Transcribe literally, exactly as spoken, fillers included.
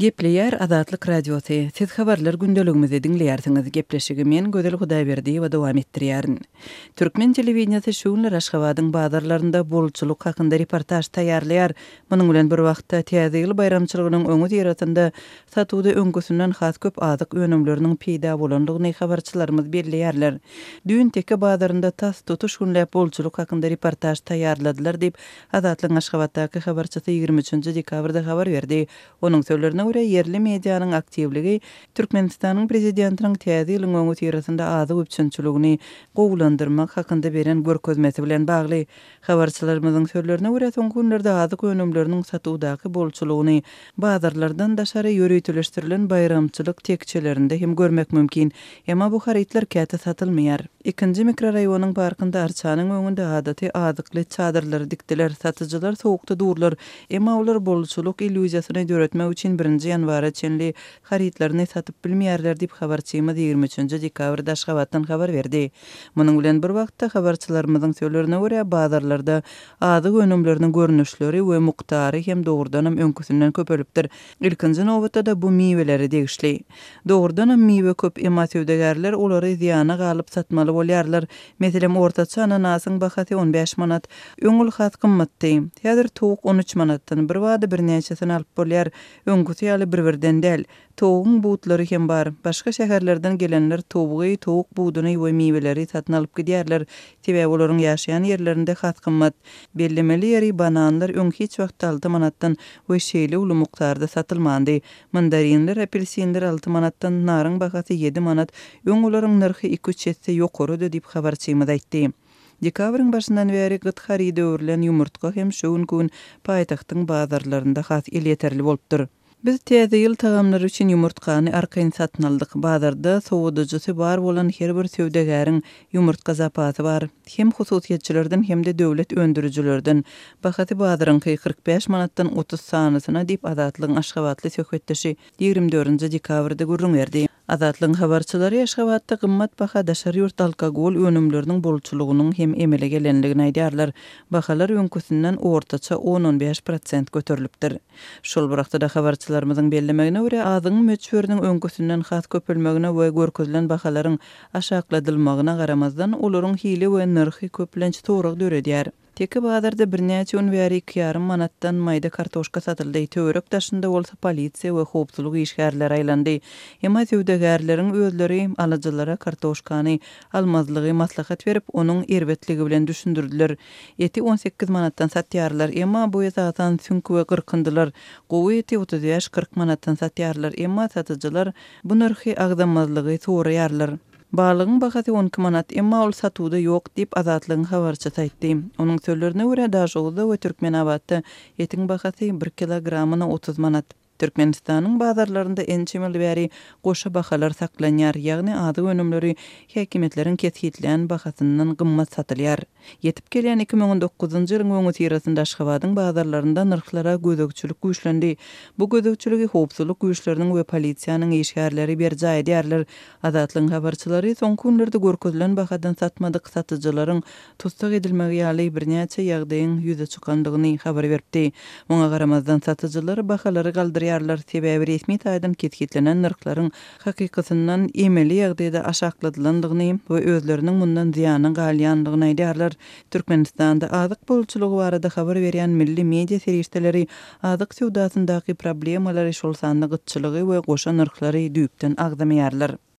Gepleyer Azatlyk Radiosu. Siz habarlar gündeligimizi dinleýärsiňiz. Gepleşigi men Gözel Hudaýberdi we dowam etdirýärin. Türkmen telewizionyny şuňlar Aşgabatyň bazarlarynda bolçuluk hakynda reportaj taýýarlaýar. Munyň bilen bir wagtda täze ýyl bayramçylygynyň öňü ýeratynda satuwda öňküsünden has köp azyk önümleriniň peýda bolandygyny habarçylarymyz belleýärler. Düýün teke bazarynda tas tutuş günläp bolçuluk hakynda reportaj taýýarladylar diýip Azatlyk Aşgabatdaky habarçysy ýygrimi üçinji dekabrda habar berdi. Onuň sözlerine göre yerli medianın aktivligi Türkmenistanyň prezidentiniň täze ýylyň öňü ýeratynda azyk üçinçiligini gowlandyrmak hakynda beren görkezmesi bilen bagly. Habarçylarymyzyň sözlerine göre soňky günlerde azyk önümleriniň satuwdaky bolçulugyny bazarlardan daşary ýöreýtileşdirilen bayramçylyk tekçelerinde hem görmek mümkin. Emma bu haritler käte satylmaýar. Ikinji mikroraýonyň parkynda arçanyň öňünde adaty azykly çadyrlary dikdiler. Satyjylar sowukda durlar. Emma olar bolçuluk illüziýasyny döretmek üçin birinji ýanwara çenli haritlaryny satyp bilmeýärler diýip habarçymyz ýygrimi üçinji dekabrda Aşgabatdan habar berdi. Munyň bilen bir wagtda habarçylarymyzyň sözlerine görä bazarlarda azyk önümleriniň görnüşleri we muktary hem dogrudan hem öňküsünden köpelipdir. Ilkinji nowbatda da bu miweleri degişli. Dogrudan hem miwe köp emma söwdegärler olary ziýana galyp satmaly bolýarlar. Meselem ortaça ananasyň bahasy on beş manat, öňül has gymmatdy. Häzir towuk on üç manatdan bir wada bir näçesini alyp bolýar. Öňküsi ýaly bir-birden däl. Tovugyň butlary hem bar. Başga şäherlerden gelenler tovugy, towuk buduny we miweleri satyn alyp gidýärler. Sebäbi olaryň ýaşaýan ýerlerinde has gymmat. Bellemeli ýeri bananlar öňki hiç wagt alty manatdan we şeýle uly mukdarda satylmandy. Mandarinler, apelsinler alty manatdan, naryň bahasy ýedi manat, öň olaryň narhy iki üç ýetse ýokarydy diýip habarçymyz aýtdy. Dekabrın başyndan beri gyt haride öwrilen ýumurtka hem şu gün paýtagtyň bazarlarynda has el ýeterli bolupdyr. Biz täze ýyl tagamlary üçin ýumurtkany arkaýyn satyn aldyk. Bazarda sowudyjysy bar bolan her bir söwdegäriň ýumurtka zapasy bar. Hem hususiýetçilerden hem de döwlet öndürüjilerden. Bahasy bazaryňky kırk beş manatdan otuz sanysyna diýip Azatlygyň Aşgabatly söhbetdeşi ýygrimi dördünji dekabrda gurrun berdi. Azatlygyň habarçylary Aşgabatda gymmat baha daşary ýurt alkogol önümleriniň bolçulugynyň hem emele gelenligini aýdýarlar. Bahalar öňküsünden ortaça on on beş prosent göterilipdir. Şol wagtda da habarçylarymyzyň bellemegine görä azyň möçberiniň öňküsünden has köpelmegine we görkezilen bahalaryň aşakladylmagyna garamazdan olaryň hile we narhy köplenç torag döredýär. Teki bazarda bir näçe ün bäri iki ýarym manatdan maýda kartoşka satyldy. Töwerek taşynda bolsa polisiýa we howpsuzlyk işgärleri aýlandy. Emma söwdegärleriň özleri alyjylara kartoşkany almazlygy maslahat berip onuň erbetligi bilen düşündirdiler. Eti on sekiz manatdan satýarlar. Emma bu ýazatan süňkü we gyrkyndylar. Gowy eti otuz beş kırk manatdan satýarlar. Emma satyjylar bu narhy agdamazlygy soraýarlar. Balygyň bahasy on iki manat, emma ol satuwda ýok diýip Azatlygyň habarçysy aýtdy. Onuň sözlerine görä Daşowda we Türkmenabadda etiň bahasy bir kilogramyna otuz manat. Türkmenistanyň bazarlarynda ençemel bäri goşa bahalar saklanýar, ýagny azyk önümleri häkimetleriň kesgitlen bahasyndan gymmat satylýar. Yetip gelen iki ming on dokuzunji ýylyň öňü ýerasynda Aşgabatyň bazarlarynda narhlara gözegçilik güýçlendi. Bu gözegçiligi howpsuzlyk güýçleriniň we polisiýanyň işgärleri berji aýdýarlar. Azatlygyň habarçylary soňky günlerde görkezilen bahadan satmadyk satyjylaryň tutsak edilmegi ýaly bir näçe ýagdaýyň ýüze çykandygyny habar berdi. Oňa garamazdan satyjylar bahalary galdyrýar. Sebäbi resmi taýdan ketgitlenen narhlaryň hakykatyndan emeli ýagdaýda aşakladylandygyny we özleriniň mundan ziýany galýandygyny aýdýarlar. Türkmenistanda azyk bolçulugy barada habar berýän milli media serişdeleri azyk sowdasyndaky problemalary şol sanly gytçylygy we goşa narhlary düýpden agdamaýarlar.